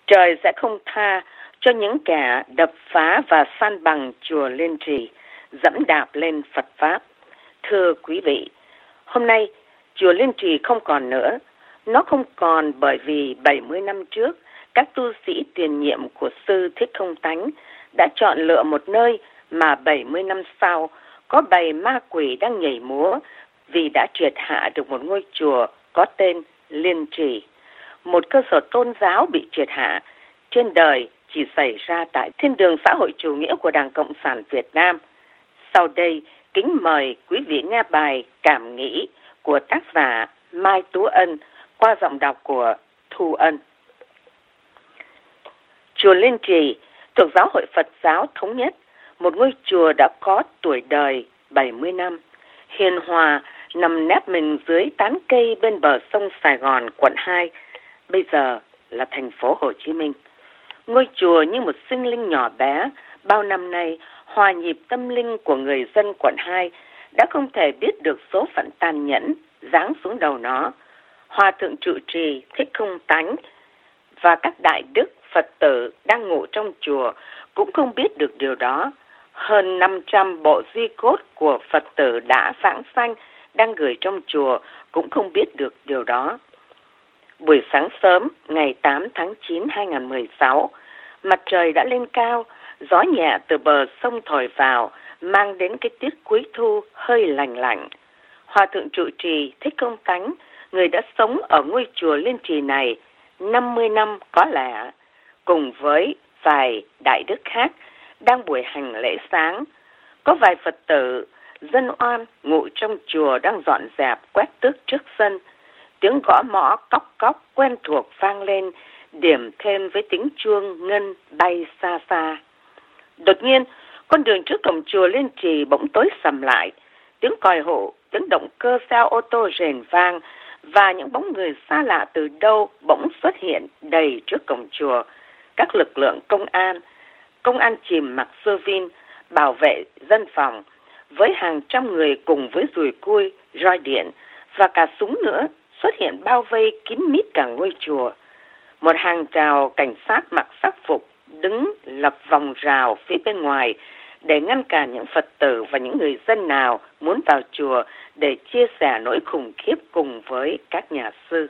Trời sẽ không tha cho những kẻ đập phá và san bằng chùa Liên Trì, dẫm đạp lên Phật Pháp. Thưa quý vị, hôm nay chùa Liên Trì không còn nữa. Nó không còn bởi vì 70 năm trước, các tu sĩ tiền nhiệm của Sư Thích Không Tánh đã chọn lựa một nơi mà 70 năm sau có bầy ma quỷ đang nhảy múa vì đã triệt hạ được một ngôi chùa có tên Liên Trì. Một cơ sở tôn giáo bị triệt hạ trên đời chỉ xảy ra tại thiên đường xã hội chủ nghĩa của Đảng Cộng sản Việt Nam. Sau đây, kính mời quý vị nghe bài Cảm nghĩ của tác giả Mai Tú Ân qua giọng đọc của Thu Ân. Chùa Liên Trì thuộc Giáo hội Phật giáo Thống nhất, một ngôi chùa đã có tuổi đời 70 năm, hiền hòa, nằm nép mình dưới tán cây bên bờ sông Sài Gòn, quận 2, bây giờ là thành phố Hồ Chí Minh. Ngôi chùa như một sinh linh nhỏ bé, bao năm nay hòa nhịp tâm linh của người dân quận 2 đã không thể biết được số phận tàn nhẫn giáng xuống đầu nó. Hòa thượng trụ trì Thích Không Tánh và các đại đức Phật tử đang ngủ trong chùa cũng không biết được điều đó. Hơn 500 bộ di cốt của Phật tử đã vãng sanh đang gửi trong chùa cũng không biết được điều đó. Buổi sáng sớm ngày 8 tháng 9 2016, mặt trời đã lên cao, gió nhẹ từ bờ sông thổi vào, mang đến cái tiết cuối thu hơi lành lạnh. Hòa thượng trụ trì Thích Không Tánh, người đã sống ở ngôi chùa Liên Trì này 50 năm có lẽ, cùng với vài đại đức khác đang buổi hành lễ sáng. Có vài Phật tử, dân oan ngụ trong chùa đang dọn dẹp quét tước trước sân. Tiếng gõ mõ cóc cóc quen thuộc vang lên, điểm thêm với tiếng chuông ngân bay xa xa. Đột nhiên, con đường trước cổng chùa Liên Trì bỗng tối sầm lại. Tiếng còi hụ, tiếng động cơ xe ô tô rền vang và những bóng người xa lạ từ đâu bỗng xuất hiện đầy trước cổng chùa. Các lực lượng công an chìm mặc sơ vin, bảo vệ dân phòng, với hàng trăm người cùng với dùi cui, roi điện và cả súng nữa xuất hiện bao vây kín mít cả ngôi chùa. Một hàng rào cảnh sát mặc sắc phục đứng lập vòng rào phía bên ngoài để ngăn cản những Phật tử và những người dân nào muốn vào chùa để chia sẻ nỗi khủng khiếp cùng với các nhà sư.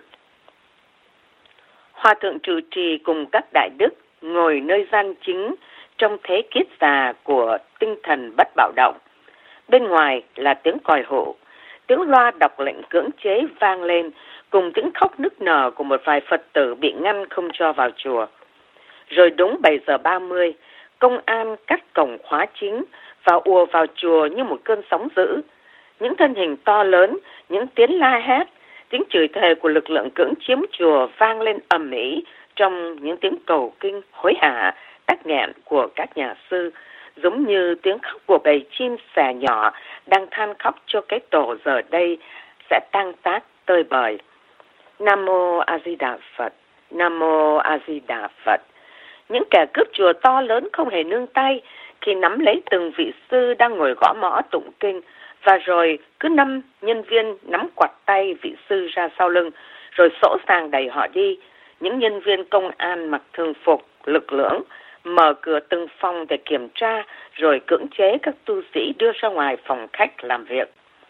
Hòa thượng trụ trì cùng các đại đức ngồi nơi gian chính trong thế kiết già của tinh thần bất bạo động. Bên ngoài là tiếng còi hụ, tiếng loa đọc lệnh cưỡng chế vang lên cùng tiếng khóc nức nở của một vài Phật tử bị ngăn không cho vào chùa. Rồi đúng 7 giờ 30, công an cắt cổng khóa chính và ùa vào chùa như một cơn sóng dữ. Những thân hình to lớn, những tiếng la hét, tiếng chửi thề của lực lượng cưỡng chiếm chùa vang lên ầm ĩ trong những tiếng cầu kinh hối hả, tắc nghẹn của các nhà sư, giống như tiếng khóc của bầy chim sẻ nhỏ đang than khóc cho cái tổ giờ đây sẽ tang tác tơi bời. Nam mô A Di Đà Phật, Nam mô A Di Đà Phật. Những kẻ cướp chùa to lớn không hề nương tay khi nắm lấy từng vị sư đang ngồi gõ mõ tụng kinh, và rồi cứ 5 nhân viên nắm quạt tay vị sư ra sau lưng rồi sỗ sàng đẩy họ đi. Những nhân viên công an mặc thường phục lực lưỡng mở cửa từng phòng để kiểm tra rồi cưỡng chế các tu sĩ đưa ra ngoài phòng khách làm việc.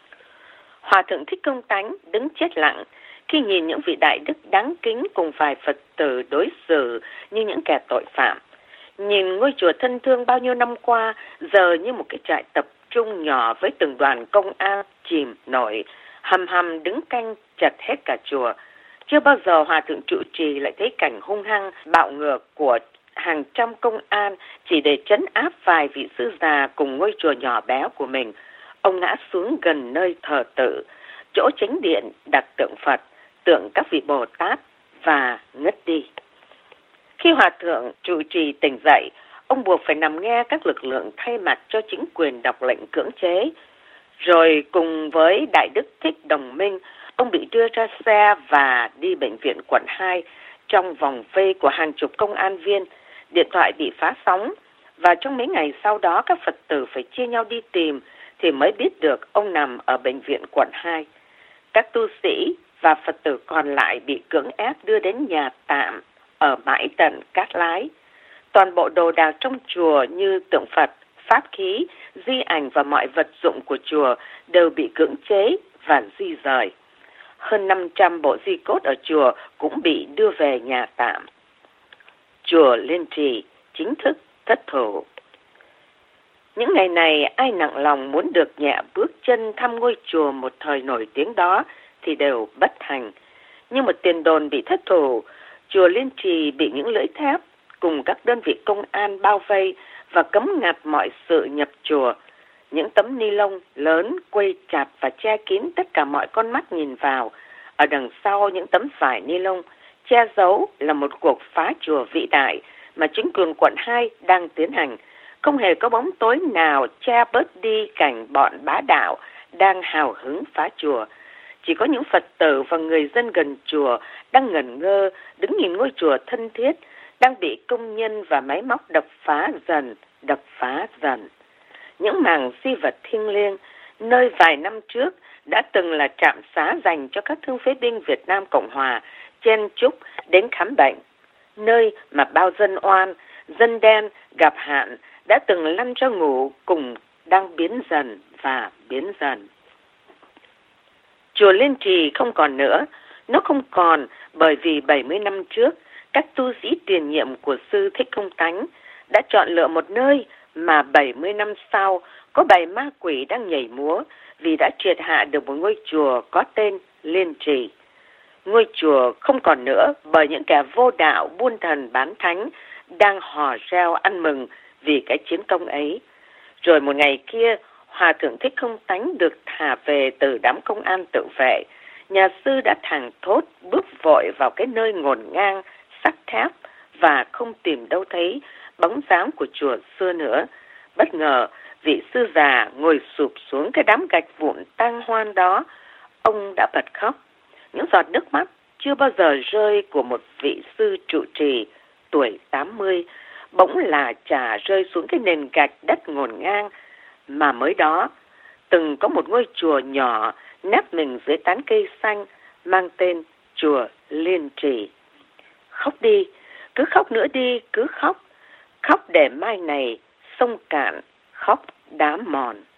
Hòa thượng Thích Không Tánh đứng chết lặng khi nhìn những vị đại đức đáng kính cùng vài Phật tử đối xử như những kẻ tội phạm. Nhìn ngôi chùa thân thương bao nhiêu năm qua giờ như một cái trại tập trung nhỏ với từng đoàn công an chìm nổi hầm đứng canh chặt hết cả chùa. Chưa bao giờ Hòa thượng trụ trì lại thấy cảnh hung hăng bạo ngược của hàng trăm công an chỉ để trấn áp vài vị sư già cùng ngôi chùa nhỏ bé của mình. Ông ngã xuống gần nơi thờ tự, chỗ chánh điện đặt tượng Phật, tượng các vị Bồ Tát và ngất đi. Khi Hòa thượng trụ trì tỉnh dậy, ông buộc phải nằm nghe các lực lượng thay mặt cho chính quyền đọc lệnh cưỡng chế. Rồi cùng với đại đức Thích Đồng Minh, ông bị đưa ra xe và đi bệnh viện quận 2 trong vòng vây của hàng chục công an viên. Điện thoại bị phá sóng và trong mấy ngày sau đó các Phật tử phải chia nhau đi tìm thì mới biết được ông nằm ở bệnh viện quận 2. Các tu sĩ và Phật tử còn lại bị cưỡng ép đưa đến nhà tạm ở mãi tận Cát Lái. Toàn bộ đồ đạc trong chùa như tượng Phật, pháp khí, di ảnh và mọi vật dụng của chùa đều bị cưỡng chế và di rời. Hơn 500 bộ di cốt ở chùa cũng bị đưa về nhà tạm. Chùa Liên Trì chính thức thất thủ. Những ngày này, ai nặng lòng muốn được nhẹ bước chân thăm ngôi chùa một thời nổi tiếng đó thì đều bất thành. Như một tiền đồn bị thất thủ, chùa Liên Trì bị những lưỡi thép cùng các đơn vị công an bao vây và cấm ngặt mọi sự nhập chùa. Những tấm ni lông lớn quây chặt và che kín tất cả mọi con mắt nhìn vào. Ở đằng sau những tấm vải ni lông che giấu là một cuộc phá chùa vĩ đại mà chính quyền quận 2 đang tiến hành. Không hề có bóng tối nào che bớt đi cảnh bọn bá đạo đang hào hứng phá chùa. Chỉ có những Phật tử và người dân gần chùa đang ngẩn ngơ đứng nhìn ngôi chùa thân thiết đang bị công nhân và máy móc đập phá dần. Những mảng di vật thiêng liêng nơi vài năm trước đã từng là trạm xá dành cho các thương phế binh Việt Nam Cộng Hòa chen chúc đến khám bệnh, nơi mà bao dân oan, dân đen gặp hạn đã từng lăn ra ngủ cùng đang biến dần. Chùa Liên Trì không còn nữa. Nó không còn bởi vì 70 năm trước, các tu sĩ tiền nhiệm của sư Thích Công Tánh đã chọn lựa một nơi mà 70 năm sau có bầy ma quỷ đang nhảy múa vì đã triệt hạ được một ngôi chùa có tên Liên Trì. Ngôi chùa không còn nữa bởi những kẻ vô đạo buôn thần bán thánh đang hò reo ăn mừng vì cái chiến công ấy. Rồi một ngày kia, Hòa thượng Thích Công Tánh được thả về từ đám công an tự vệ. Nhà sư đã thảng thốt bước vội vào cái nơi ngổn ngang, sắt thép và không tìm đâu thấy bóng dáng của chùa xưa nữa. Bất ngờ, vị sư già ngồi sụp xuống cái đám gạch vụn tang hoan đó. Ông đã bật khóc. Những giọt nước mắt chưa bao giờ rơi của một vị sư trụ trì tuổi 80 bỗng là chả rơi xuống cái nền gạch đất ngổn ngang mà mới đó từng có một ngôi chùa nhỏ nép mình dưới tán cây xanh mang tên chùa Liên Trì. Khóc đi, cứ khóc nữa đi, cứ khóc để mai này sông cạn, khóc đá mòn.